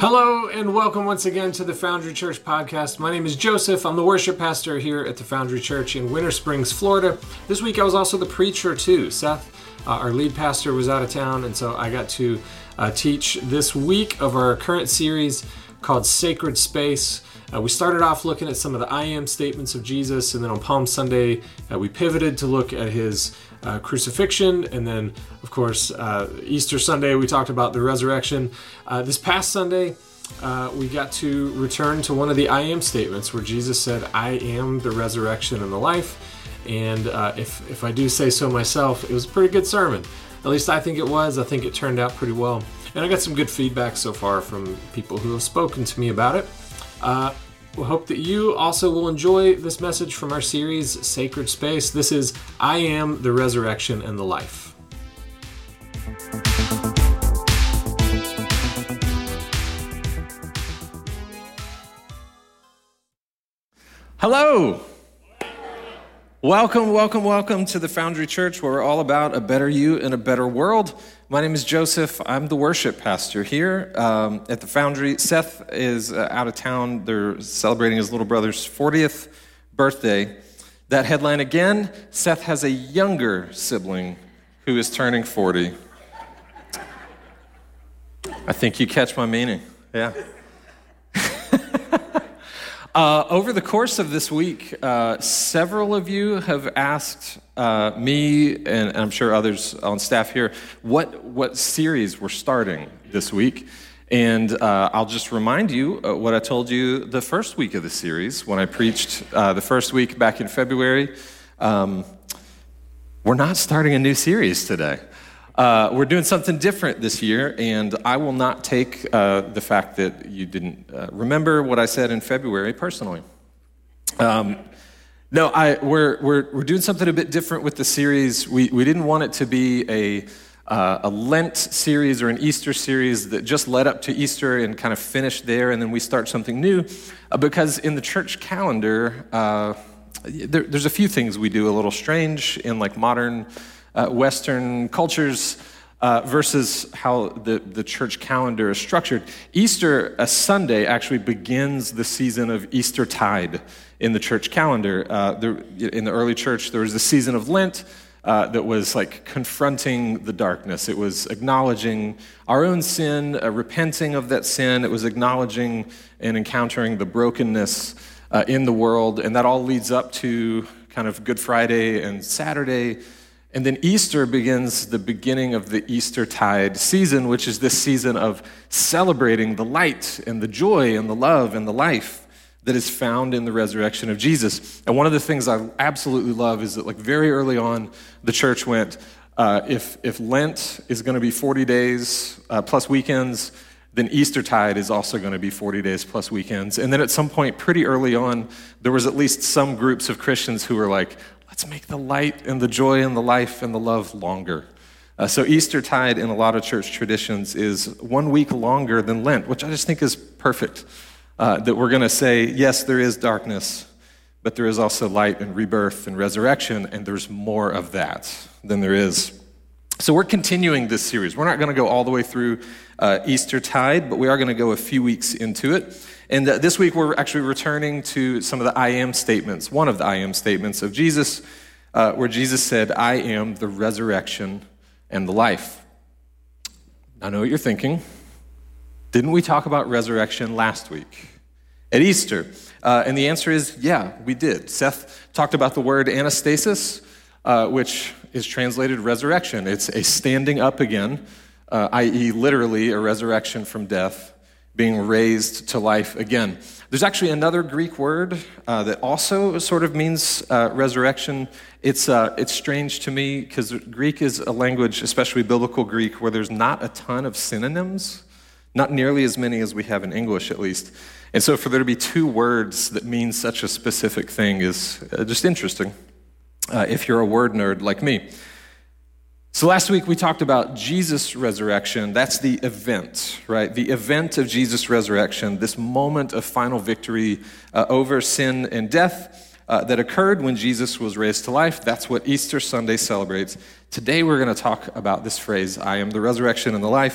Hello and welcome once again to the Foundry Church podcast. My name is Joseph. I'm the worship pastor here at the Foundry Church in Winter Springs, Florida. This week I was also the preacher too. Seth, our lead pastor, was out of town, and so I got to teach this week of our current series called Sacred Space. We started off looking at some of the I am statements of Jesus, and then on Palm Sunday we pivoted to look at his crucifixion, and then of course Easter Sunday we talked about the resurrection. This past Sunday we got to return to one of the I am statements where Jesus said, I am the resurrection and the life. And if I do say so myself, it was a pretty good sermon. At least I think it was. I think it turned out pretty well, and I got some good feedback so far from people who have spoken to me about it. We hope that you also will enjoy this message from our series, Sacred Space. This is I Am the Resurrection and the Life. Hello. Welcome to the Foundry Church, where we're all about a better you and a better world. My name is Joseph. I'm the worship pastor here at the Foundry. Seth is out of town. They're celebrating his little brother's 40th birthday. That headline again, Seth has a younger sibling who is turning 40. I think you catch my meaning. Yeah. Over the course of this week, several of you have asked me, and I'm sure others on staff here, what series we're starting this week. And I'll just remind you what I told you the first week of the series when I preached the first week back in February. We're not starting a new series today. We're doing something different this year, and I will not take the fact that you didn't remember what I said in February personally. We're doing something a bit different with the series. We didn't want it to be a Lent series or an Easter series that just led up to Easter and kind of finished there, and then we start something new, because in the church calendar, there's a few things we do a little strange in like modern Western cultures versus how the church calendar is structured. Easter, a Sunday, actually begins the season of Eastertide in the church calendar. In the early church, there was a season of Lent that was like confronting the darkness. It was acknowledging our own sin, repenting of that sin. It was acknowledging and encountering the brokenness in the world, and that all leads up to kind of Good Friday and Saturday. And then Easter begins the beginning of the Eastertide season, which is this season of celebrating the light and the joy and the love and the life that is found in the resurrection of Jesus. And one of the things I absolutely love is that like very early on, the church went, if Lent is going to be 40 days plus weekends, then Eastertide is also going to be 40 days plus weekends. And then at some point pretty early on, there was at least some groups of Christians who were like, let's make the light and the joy and the life and the love longer. So Eastertide in a lot of church traditions is 1 week longer than Lent, which I just think is perfect. That we're going to say, yes, there is darkness, but there is also light and rebirth and resurrection, and there's more of that than there is. So we're continuing this series. We're not going to go all the way through Eastertide, but we are going to go a few weeks into it. And this week we're actually returning to some of the I am statements, one of the I am statements of Jesus, where Jesus said, I am the resurrection and the life. I know what you're thinking. Didn't we talk about resurrection last week at Easter? And the answer is, yeah, we did. Seth talked about the word anastasis, which is translated resurrection. It's a standing up again, i.e. literally a resurrection from death, being raised to life again. There's actually another Greek word that also sort of means resurrection. It's strange to me because Greek is a language, especially biblical Greek, where there's not a ton of synonyms, not nearly as many as we have in English at least. And so for there to be two words that mean such a specific thing is just interesting if you're a word nerd like me. So last week we talked about Jesus' resurrection. That's the event, right? The event of Jesus' resurrection, this moment of final victory over sin and death that occurred when Jesus was raised to life. That's what Easter Sunday celebrates. Today we're going to talk about this phrase, I am the resurrection and the life,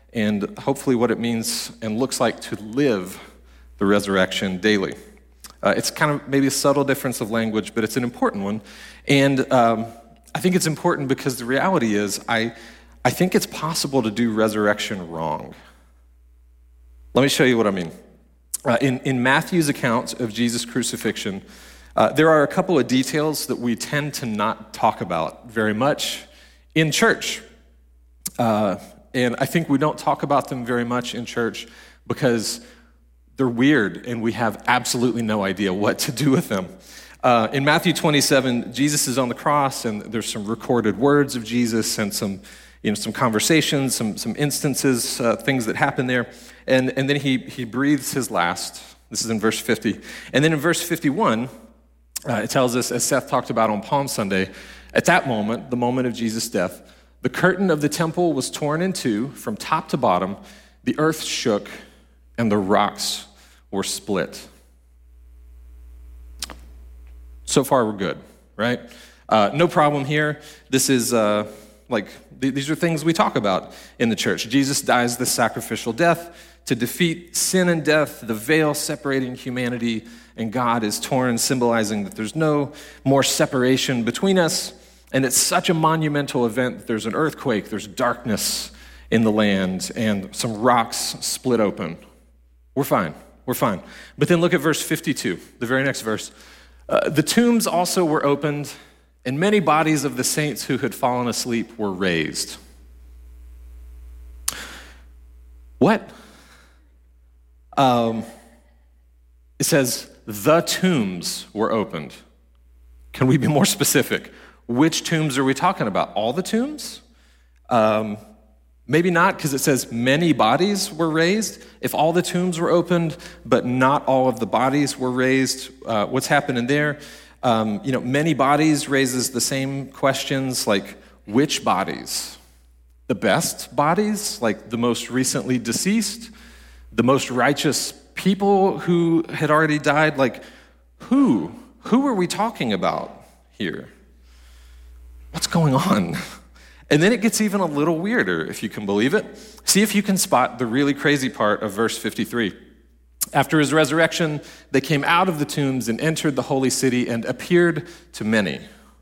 and hopefully what it means and looks like to live the resurrection daily. It's kind of maybe a subtle difference of language, but it's an important one. And I think it's important because the reality is I think it's possible to do resurrection wrong. Let me show you what I mean. In Matthew's account of Jesus' crucifixion, there are a couple of details that we tend to not talk about very much in church. And I think we don't talk about them very much in church because they're weird and we have absolutely no idea what to do with them. In Matthew 27, Jesus is on the cross and there's some recorded words of Jesus and some conversations, some instances, things that happen there. And then he breathes his last. This is in verse 50. And then in verse 51, it tells us, as Seth talked about on Palm Sunday, at that moment, the moment of Jesus' death, the curtain of the temple was torn in two from top to bottom, the earth shook, and the rocks were split. So far, we're good, right? No problem here. This is these are things we talk about in the church. Jesus dies the sacrificial death to defeat sin and death. The veil separating humanity and God is torn, symbolizing that there's no more separation between us. And it's such a monumental event that there's an earthquake, there's darkness in the land, and some rocks split open. We're fine. But then look at verse 52, the very next verse. The tombs also were opened, and many bodies of the saints who had fallen asleep were raised. What? It says, the tombs were opened. Can we be more specific? Which tombs are we talking about? All the tombs? Maybe not, because it says many bodies were raised. If all the tombs were opened, but not all of the bodies were raised, what's happening there? Many bodies raises the same questions, like which bodies? The best bodies, like the most recently deceased? The most righteous people who had already died? Like who? Who are we talking about here? What's going on? And then it gets even a little weirder, if you can believe it. See if you can spot the really crazy part of verse 53. After his resurrection, they came out of the tombs and entered the holy city and appeared to many.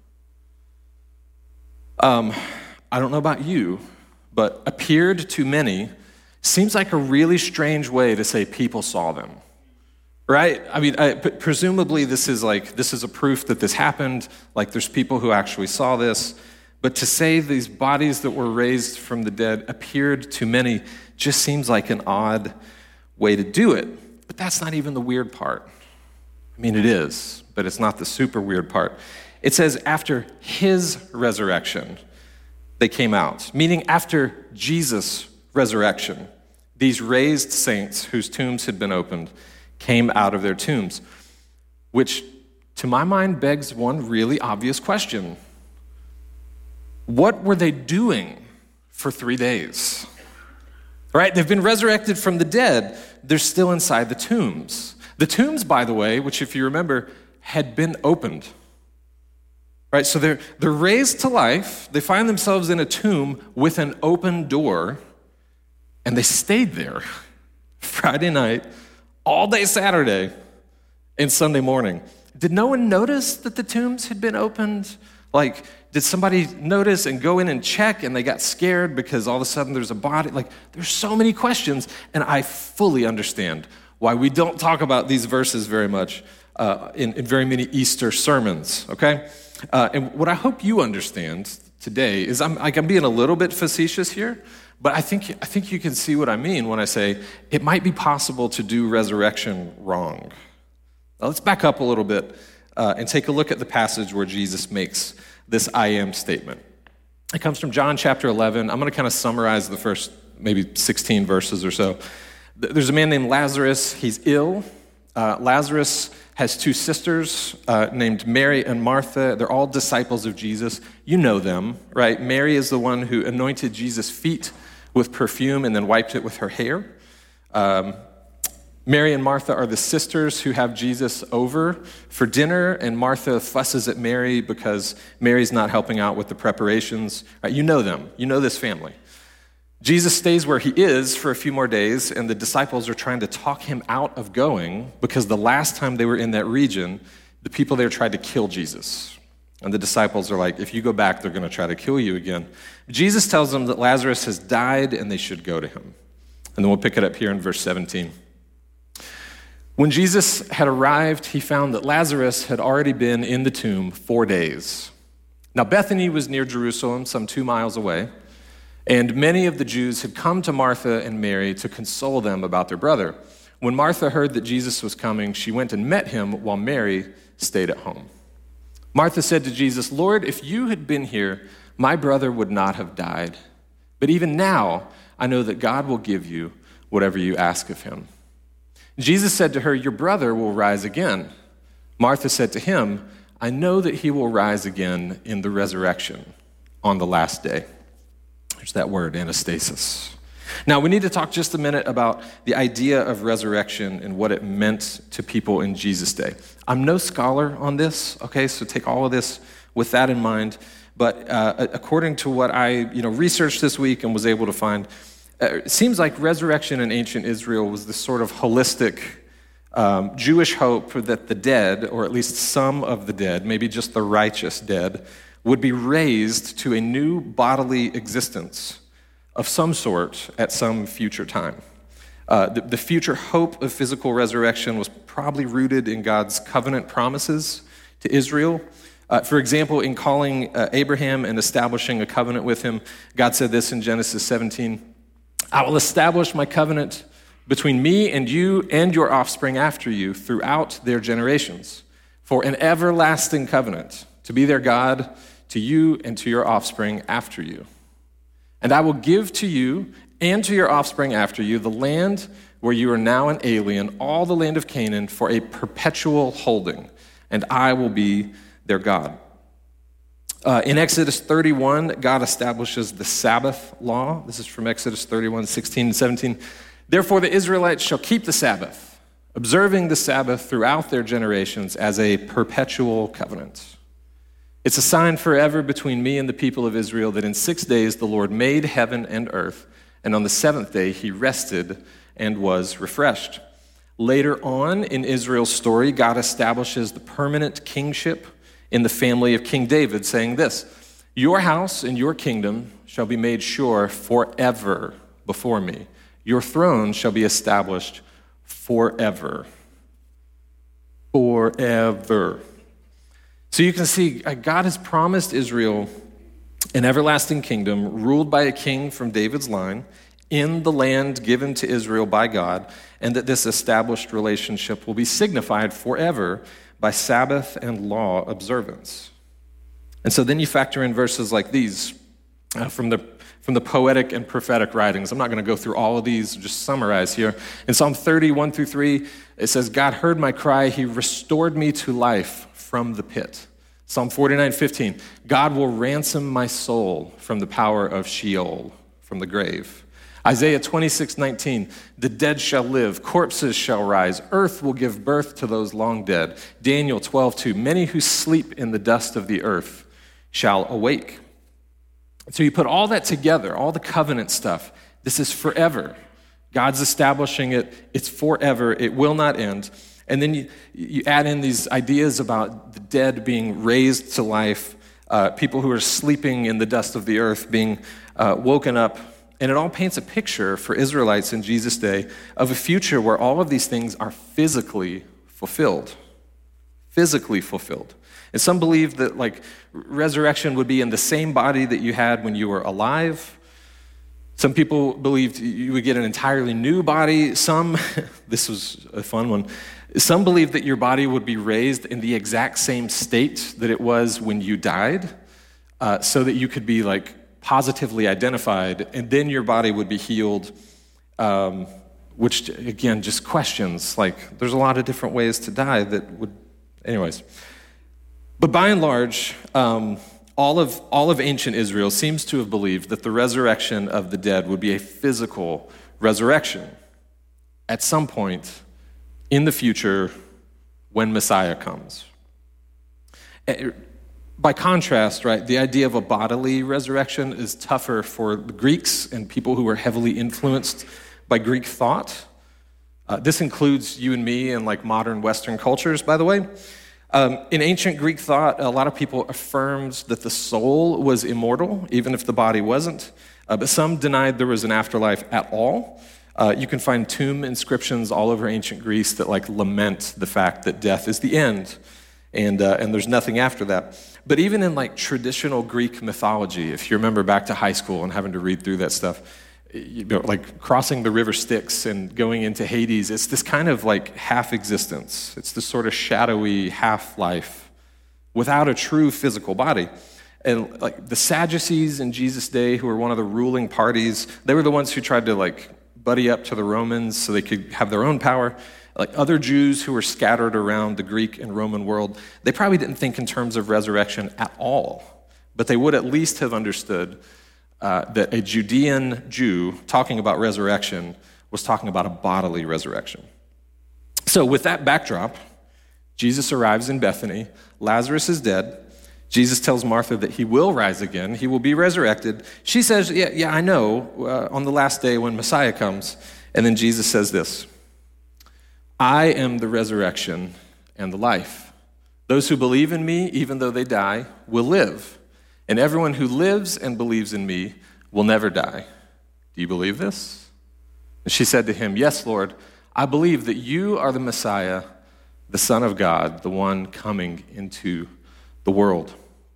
I don't know about you, but appeared to many seems like a really strange way to say people saw them. Right? I mean, presumably this is a proof that this happened, like there's people who actually saw this, but to say these bodies that were raised from the dead appeared to many just seems like an odd way to do it. But that's not even the weird part. I mean, it is, but it's not the super weird part. It says after his resurrection, they came out, meaning after Jesus' resurrection, these raised saints whose tombs had been opened came out of their tombs, which to my mind begs one really obvious question. What were they doing for 3 days? Right? They've been resurrected from the dead. They're still inside the tombs. The tombs, by the way, which if you remember, had been opened. Right? So they're raised to life. They find themselves in a tomb with an open door, and they stayed there Friday night, all day Saturday, and Sunday morning. Did no one notice that the tombs had been opened? Like, did somebody notice and go in and check and they got scared because all of a sudden there's a body? Like, there's so many questions, and I fully understand why we don't talk about these verses very much in very many Easter sermons, okay? And what I hope you understand today is I'm being a little bit facetious here, but I think you can see what I mean when I say it might be possible to do resurrection wrong. Now let's back up a little bit and take a look at the passage where Jesus makes this I am statement. It comes from John chapter 11. I'm going to kind of summarize the first maybe 16 verses or so. There's a man named Lazarus. He's ill. Lazarus has two sisters named Mary and Martha. They're all disciples of Jesus. You know them, right? Mary is the one who anointed Jesus' feet with perfume and then wiped it with her hair. Mary and Martha are the sisters who have Jesus over for dinner, and Martha fusses at Mary because Mary's not helping out with the preparations. You know them. You know this family. Jesus stays where he is for a few more days, and the disciples are trying to talk him out of going because the last time they were in that region, the people there tried to kill Jesus. And the disciples are like, if you go back, they're going to try to kill you again. Jesus tells them that Lazarus has died and they should go to him. And then we'll pick it up here in verse 17. When Jesus had arrived, he found that Lazarus had already been in the tomb 4 days. Now, Bethany was near Jerusalem, some 2 miles away, and many of the Jews had come to Martha and Mary to console them about their brother. When Martha heard that Jesus was coming, she went and met him while Mary stayed at home. Martha said to Jesus, "Lord, if you had been here, my brother would not have died. But even now, I know that God will give you whatever you ask of him." Jesus said to her, "Your brother will rise again." Martha said to him, "I know that he will rise again in the resurrection on the last day." There's that word, anastasis. Now, we need to talk just a minute about the idea of resurrection and what it meant to people in Jesus' day. I'm no scholar on this, okay, so take all of this with that in mind. But according to what I researched this week and was able to find, it seems like resurrection in ancient Israel was this sort of holistic Jewish hope that the dead, or at least some of the dead, maybe just the righteous dead, would be raised to a new bodily existence of some sort at some future time. The future hope of physical resurrection was probably rooted in God's covenant promises to Israel. For example, in calling Abraham and establishing a covenant with him, God said this in Genesis 17, "I will establish my covenant between me and you and your offspring after you throughout their generations, for an everlasting covenant, to be their God, to you and to your offspring after you. And I will give to you and to your offspring after you the land where you are now an alien, all the land of Canaan, for a perpetual holding, and I will be their God." In Exodus 31, God establishes the Sabbath law. This is from Exodus 31, 16 and 17. "Therefore the Israelites shall keep the Sabbath, observing the Sabbath throughout their generations as a perpetual covenant. It's a sign forever between me and the people of Israel that in 6 days the Lord made heaven and earth, and on the 7th day he rested and was refreshed." Later on in Israel's story, God establishes the permanent kingship in the family of King David, saying this, "Your house and your kingdom shall be made sure forever before me. Your throne shall be established forever." Forever. So you can see God has promised Israel an everlasting kingdom ruled by a king from David's line in the land given to Israel by God, and that this established relationship will be signified forever by Sabbath and law observance. And so then you factor in verses like these from the poetic and prophetic writings. I'm not going to go through all of these, just summarize here. In Psalm 30, 1 through 3, it says, "God heard my cry, he restored me to life from the pit." Psalm 49, 15, "God will ransom my soul from the power of Sheol, from the grave." Isaiah 26, 19, "The dead shall live, corpses shall rise, earth will give birth to those long dead." Daniel 12, 2, "Many who sleep in the dust of the earth shall awake." So you put all that together, all the covenant stuff, this is forever. God's establishing it, it's forever, it will not end. And then you add in these ideas about the dead being raised to life, people who are sleeping in the dust of the earth being woken up. And it all paints a picture for Israelites in Jesus' day of a future where all of these things are physically fulfilled. Physically fulfilled. And some believe that resurrection would be in the same body that you had when you were alive. Some people believed you would get an entirely new body. Some, this was a fun one, some believed that your body would be raised in the exact same state that it was when you died, so that you could be positively identified, and then your body would be healed, which again, just questions. There's a lot of different ways to die that would, anyways. But by and large, all of ancient Israel seems to have believed that the resurrection of the dead would be a physical resurrection at some point in the future when Messiah comes. By contrast, right, the idea of a bodily resurrection is tougher for the Greeks and people who were heavily influenced by Greek thought. This includes you and me and like modern Western cultures, by the way. In ancient Greek thought, a lot of people affirmed that the soul was immortal, even if the body wasn't. But some denied there was an afterlife at all. You can find tomb inscriptions all over ancient Greece that like lament the fact that death is the end, and there's nothing after that. But even in like traditional Greek mythology, if you remember back to high school and having to read through that stuff, you know, like crossing the river Styx and going into Hades, it's this kind of like half existence. It's this sort of shadowy half life without a true physical body. And like the Sadducees in Jesus' day, who were one of the ruling parties, they were the ones who tried to like buddy up to the Romans so they could have their own power. Like other Jews who were scattered around the Greek and Roman world, they probably didn't think in terms of resurrection at all, but they would at least have understood that a Judean Jew talking about resurrection was talking about a bodily resurrection. So with that backdrop, Jesus arrives in Bethany. Lazarus is dead. Jesus tells Martha that he will rise again. He will be resurrected. She says, yeah, I know, on the last day when Messiah comes. And then Jesus says this, I am the resurrection and the life. Those who believe in me, even though they die, will live. And everyone who lives and believes in me will never die. Do you believe this? And she said to him, yes, Lord, I believe that you are the Messiah, the Son of God, the one coming into the world.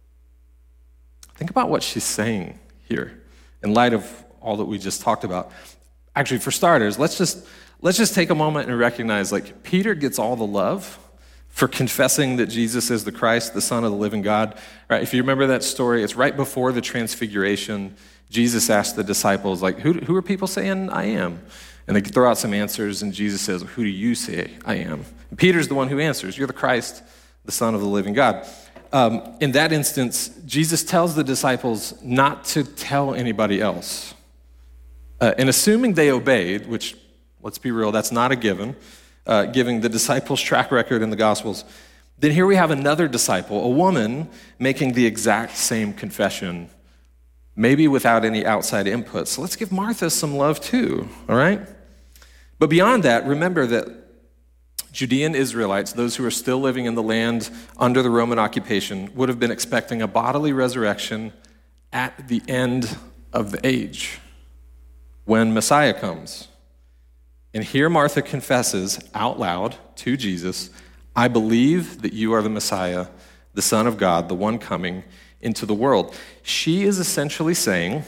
Think about what she's saying here in light of all that we just talked about. Actually, for starters, let's just take a moment and recognize, like, Peter gets all the love for confessing that Jesus is the Christ, the Son of the living God. Right? If you remember that story, it's right before the transfiguration. Jesus asked the disciples, like, who are people saying I am? And they throw out some answers, and Jesus says, who do you say I am? And Peter's the one who answers, you're the Christ, the Son of the living God. In that instance, Jesus tells the disciples not to tell anybody else. And assuming they obeyed, which, let's be real, that's not a given, giving the disciples' track record in the Gospels, then here we have another disciple, a woman, making the exact same confession, maybe without any outside input. So let's give Martha some love too, all right? But beyond that, remember that Judean Israelites, those who are still living in the land under the Roman occupation, would have been expecting a bodily resurrection at the end of the age, when Messiah comes. And here Martha confesses out loud to Jesus, I believe that you are the Messiah, the Son of God, the one coming into the world. She is essentially saying,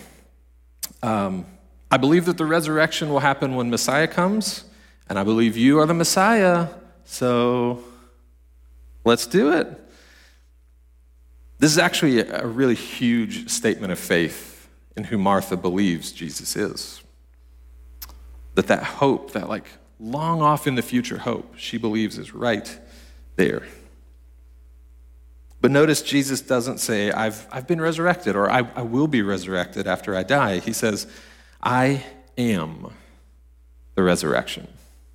I believe that the resurrection will happen when Messiah comes, and I believe you are the Messiah, so let's do it. This is actually a really huge statement of faith in who Martha believes Jesus is. That hope, that like long off in the future hope, she believes is right there. But notice Jesus doesn't say, I've been resurrected, or I will be resurrected after I die. He says, I am the resurrection.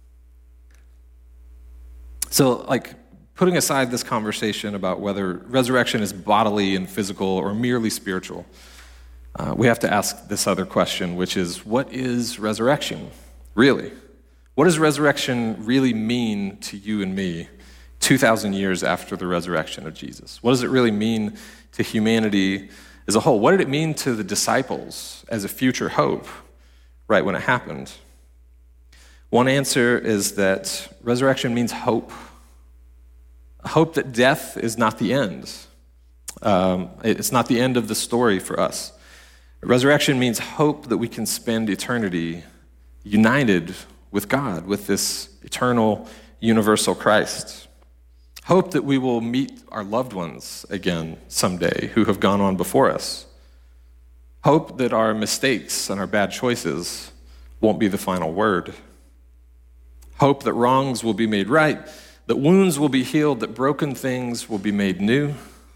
So, like, putting aside this conversation about whether resurrection is bodily and physical or merely spiritual, we have to ask this other question, which is, what is resurrection, really? What does resurrection really mean to you and me 2,000 years after the resurrection of Jesus? What does it really mean to humanity as a whole? What did it mean to the disciples as a future hope right when it happened? One answer is that resurrection means hope. A hope that death is not the end. It's not the end of the story for us. Resurrection means hope that we can spend eternity united with God, with this eternal, universal Christ. Hope that we will meet our loved ones again someday who have gone on before us. Hope that our mistakes and our bad choices won't be the final word. Hope that wrongs will be made right, that wounds will be healed, that broken things will be made new.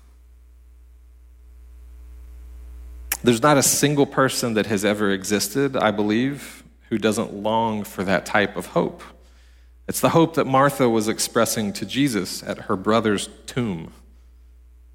There's not a single person that has ever existed, I believe, who doesn't long for that type of hope. It's the hope that Martha was expressing to Jesus at her brother's tomb.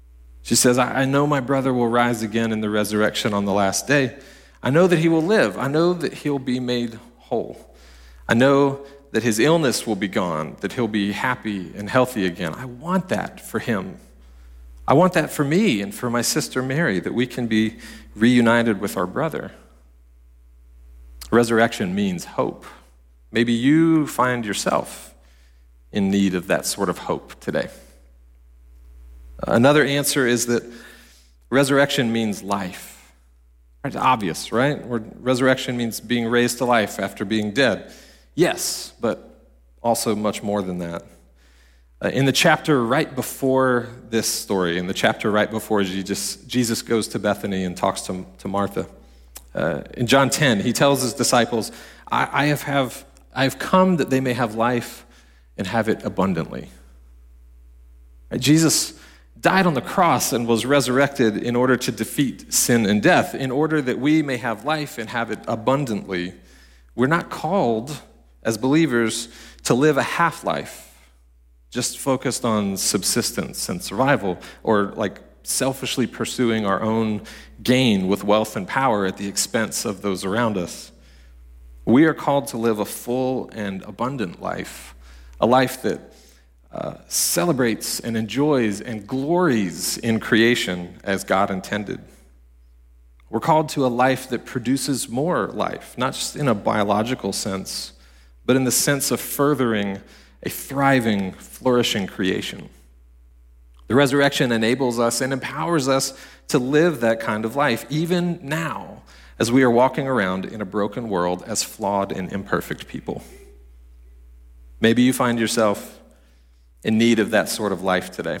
She says, I know my brother will rise again in the resurrection on the last day. I know that he will live. I know that he'll be made whole. I know that his illness will be gone, that he'll be happy and healthy again. I want that for him. I want that for me and for my sister Mary, that we can be reunited with our brother. Resurrection means hope. Maybe you find yourself in need of that sort of hope today. Another answer is that resurrection means life. It's obvious, right? Resurrection means being raised to life after being dead. Yes, but also much more than that. In the chapter right before this story, in the chapter right before Jesus goes to Bethany and talks to Martha, in John 10, he tells his disciples, I have come that they may have life and have it abundantly. Jesus died on the cross and was resurrected in order to defeat sin and death, in order that we may have life and have it abundantly. We're not called as believers to live a half-life, just focused on subsistence and survival, or like selfishly pursuing our own gain with wealth and power at the expense of those around us. We are called to live a full and abundant life, a life that celebrates and enjoys and glories in creation as God intended. We're called to a life that produces more life, not just in a biological sense, but in the sense of furthering a thriving, flourishing creation. The resurrection enables us and empowers us to live that kind of life, even now, as we are walking around in a broken world as flawed and imperfect people. Maybe you find yourself in need of that sort of life today.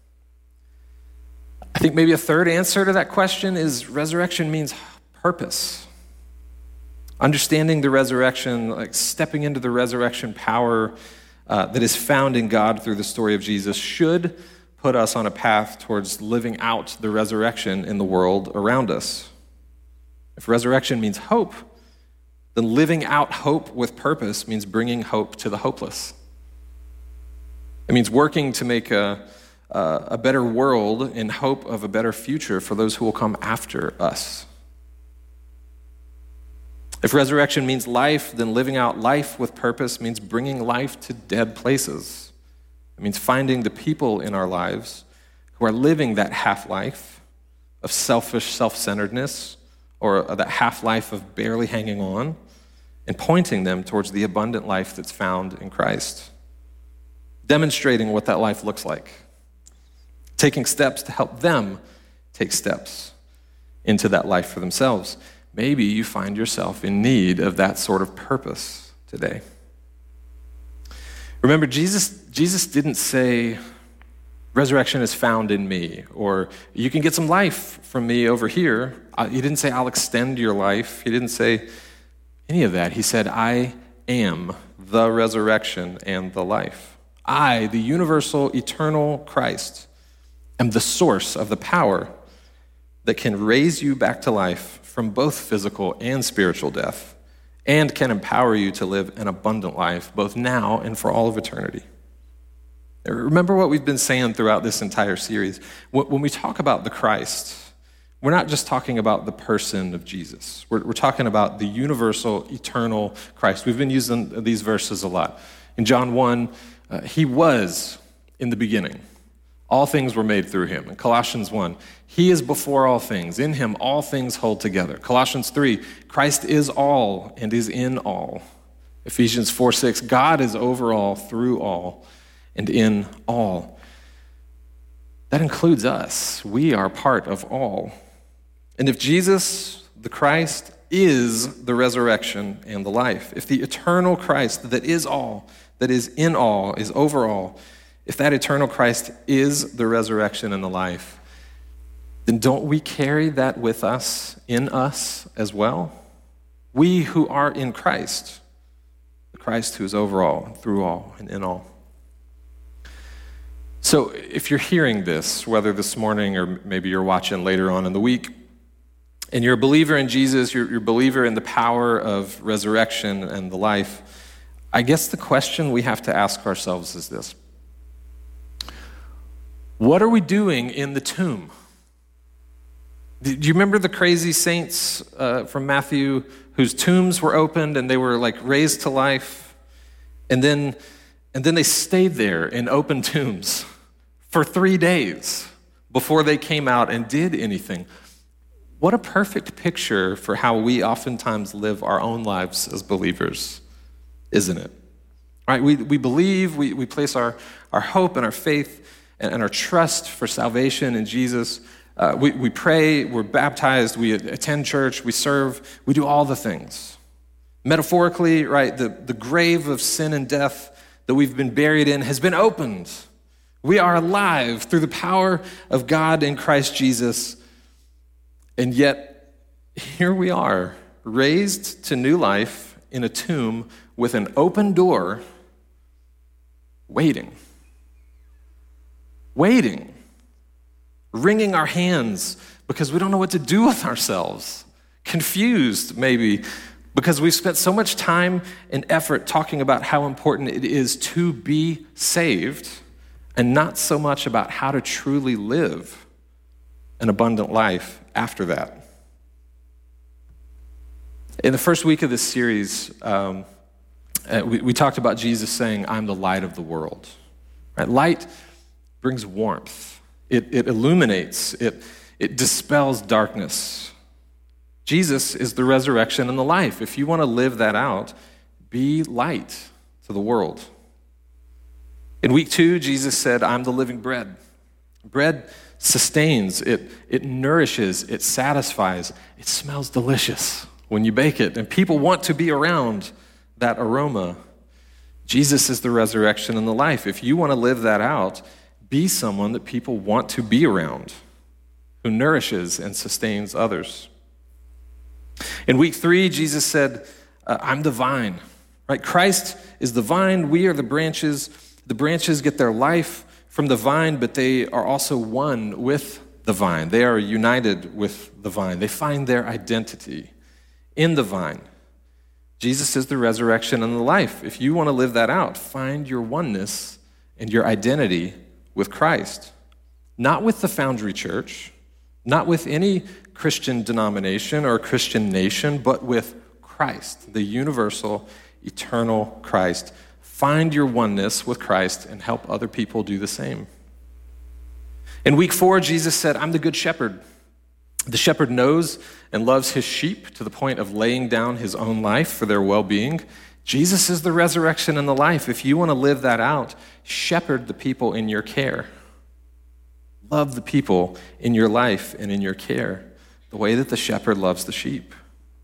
I think maybe a third answer to that question is resurrection means purpose. Understanding the resurrection, like stepping into the resurrection power that is found in God through the story of Jesus, should put us on a path towards living out the resurrection in the world around us. If resurrection means hope, then living out hope with purpose means bringing hope to the hopeless. It means working to make a better world in hope of a better future for those who will come after us. If resurrection means life, then living out life with purpose means bringing life to dead places. It means finding the people in our lives who are living that half-life of selfish self-centeredness, or that half-life of barely hanging on, and pointing them towards the abundant life that's found in Christ. Demonstrating what that life looks like. Taking steps to help them take steps into that life for themselves. Maybe you find yourself in need of that sort of purpose today. Remember, Jesus didn't say, resurrection is found in me, or you can get some life from me over here. He didn't say, I'll extend your life. He didn't say any of that. He said, I am the resurrection and the life. I, the universal, eternal Christ, am the source of the power that can raise you back to life from both physical and spiritual death, and can empower you to live an abundant life, both now and for all of eternity. Remember what we've been saying throughout this entire series. When we talk about the Christ, we're not just talking about the person of Jesus. We're talking about the universal, eternal Christ. We've been using these verses a lot. In John 1, he was in the beginning. All things were made through him. In Colossians 1, he is before all things. In him, all things hold together. Colossians 3, Christ is all and is in all. Ephesians 4:6, God is over all, through all, and in all. That includes us. We are part of all. And if Jesus, the Christ, is the resurrection and the life, if the eternal Christ that is all, that is in all, is over all, if that eternal Christ is the resurrection and the life, then don't we carry that with us, in us as well? We who are in Christ, the Christ who is over all, and through all, and in all. So if you're hearing this, whether this morning or maybe you're watching later on in the week, and you're a believer in Jesus, you're a believer in the power of resurrection and the life, I guess the question we have to ask ourselves is this: What are we doing in the tomb? Do you remember the crazy saints from Matthew whose tombs were opened and they were like raised to life? And then they stayed there in open tombs for 3 days before they came out and did anything. What a perfect picture for how we oftentimes live our own lives as believers, isn't it? Right? We believe, we place our hope and our faith and our trust for salvation in Jesus. We pray, we're baptized, we attend church, we serve, we do all the things. Metaphorically, right, the grave of sin and death that we've been buried in has been opened. We are alive through the power of God in Christ Jesus. And yet, here we are, raised to new life in a tomb with an open door, waiting, wringing our hands because we don't know what to do with ourselves, confused maybe because we've spent so much time and effort talking about how important it is to be saved and not so much about how to truly live an abundant life after that. In the first week of this series, we talked about Jesus saying, "I'm the light of the world." Right? Light brings warmth. It illuminates. It dispels darkness. Jesus is the resurrection and the life. If you want to live that out, be light to the world. In week 2, Jesus said, "I'm the living bread." Bread sustains, it nourishes, it satisfies, it smells delicious when you bake it, and people want to be around that aroma. Jesus is the resurrection and the life. If you want to live that out, be someone that people want to be around, who nourishes and sustains others. In week 3, Jesus said, "I'm the vine." Right? Christ is the vine, we are the branches. The branches get their life from the vine, but they are also one with the vine. They are united with the vine. They find their identity in the vine. Jesus is the resurrection and the life. If you want to live that out, find your oneness and your identity with Christ. Not with the Foundry Church, not with any Christian denomination or Christian nation, but with Christ, the universal, eternal Christ. Find your oneness with Christ and help other people do the same. In week 4, Jesus said, "I'm the good shepherd." The shepherd knows and loves his sheep to the point of laying down his own life for their well-being. Jesus is the resurrection and the life. If you want to live that out, shepherd the people in your care. Love the people in your life and in your care the way that the shepherd loves the sheep.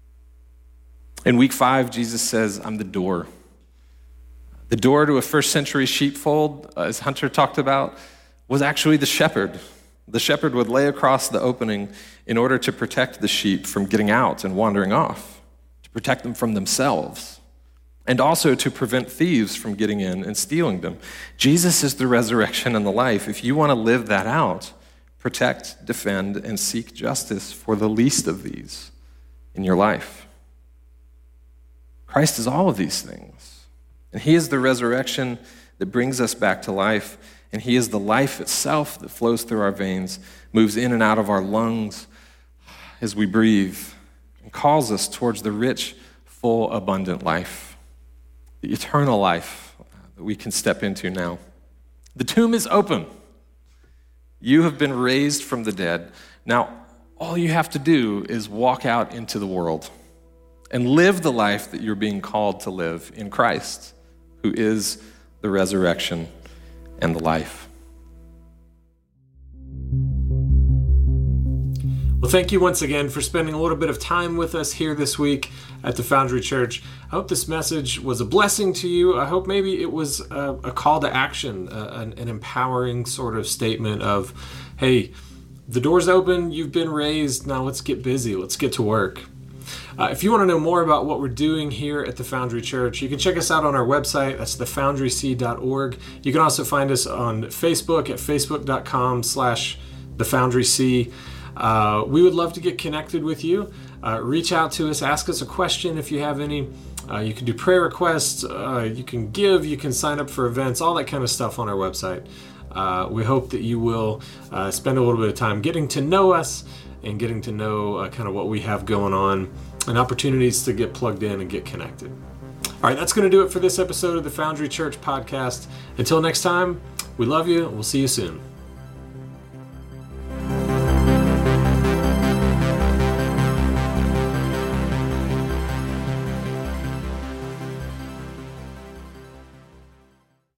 In week 5, Jesus says, "I'm the door." The door to a first century sheepfold, as Hunter talked about, was actually the shepherd. The shepherd would lay across the opening in order to protect the sheep from getting out and wandering off, to protect them from themselves, and also to prevent thieves from getting in and stealing them. Jesus is the resurrection and the life. If you want to live that out, protect, defend, and seek justice for the least of these in your life. Christ is all of these things. And he is the resurrection that brings us back to life. And he is the life itself that flows through our veins, moves in and out of our lungs as we breathe, and calls us towards the rich, full, abundant life, the eternal life that we can step into now. The tomb is open. You have been raised from the dead. Now, all you have to do is walk out into the world and live the life that you're being called to live in Christ, who is the resurrection and the life. Well, thank you once again for spending a little bit of time with us here this week at the Foundry Church. I hope this message was a blessing to you. I hope maybe it was a call to action, an empowering sort of statement of, hey, the door's open, you've been raised, now let's get busy, let's get to work. If you want to know more about what we're doing here at the Foundry Church, you can check us out on our website. That's thefoundryc.org. You can also find us on Facebook at facebook.com/thefoundryc. We would love to get connected with you. Reach out to us, ask us a question if you have any. You can do prayer requests, you can give, you can sign up for events, all that kind of stuff on our website. We hope that you will spend a little bit of time getting to know us and getting to know kind of what we have going on and opportunities to get plugged in and get connected. All right, that's going to do it for this episode of the Foundry Church podcast. Until next time, we love you. We'll see you soon.